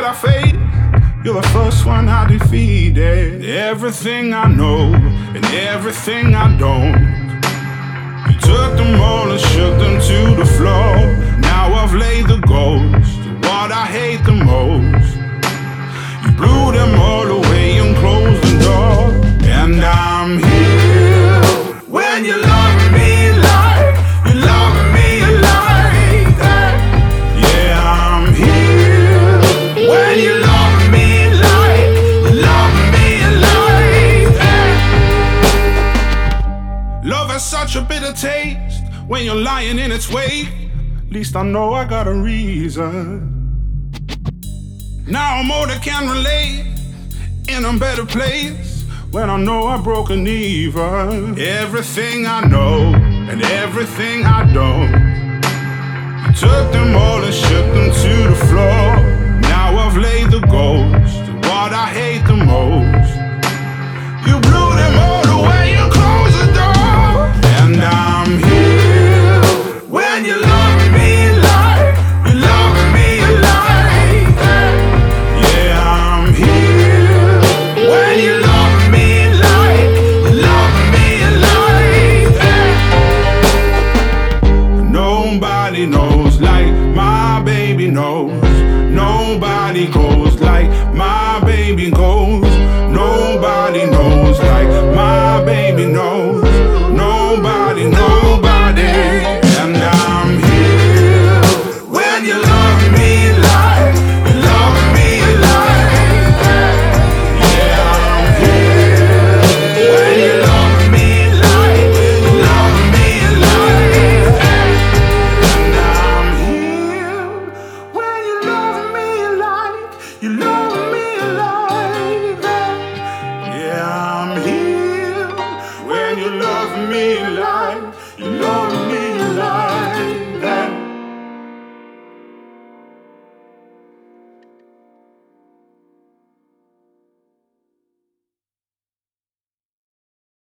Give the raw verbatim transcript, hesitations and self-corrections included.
I face, you're the first one I defeated. Everything I know and everything I don't, you took them all and shook them to the floor. Now I've laid the ghost of what I hate the most. You blew them all away and closed the door. And I'm here when you love me like you love me like that. Yeah, I'm here when you love me like you love me like that. Love has such a bitter taste when you're lying in its wake. At least I know I got a reason. Now I'm older, can relate, in a better place when I know I broke an even. Everything I know and everything I don't, you took them all and shook them to the floor. Now I've laid the ghost of what I hate the most. You blew them all away and closed the door. And I'm here when you love me like you love me like that. Yeah, I'm here when you love me like you love me like that. Nobody knows like my baby knows. Nobody goes like my baby goes. Nobody knows like my baby knows. Nobody, nobody. And I'm here when you love me like you love me like that. Yeah, I'm here when you love me like you love me like that. And I'm here when you love me like you love me like that. Yeah, I'm here when you love me like you love me like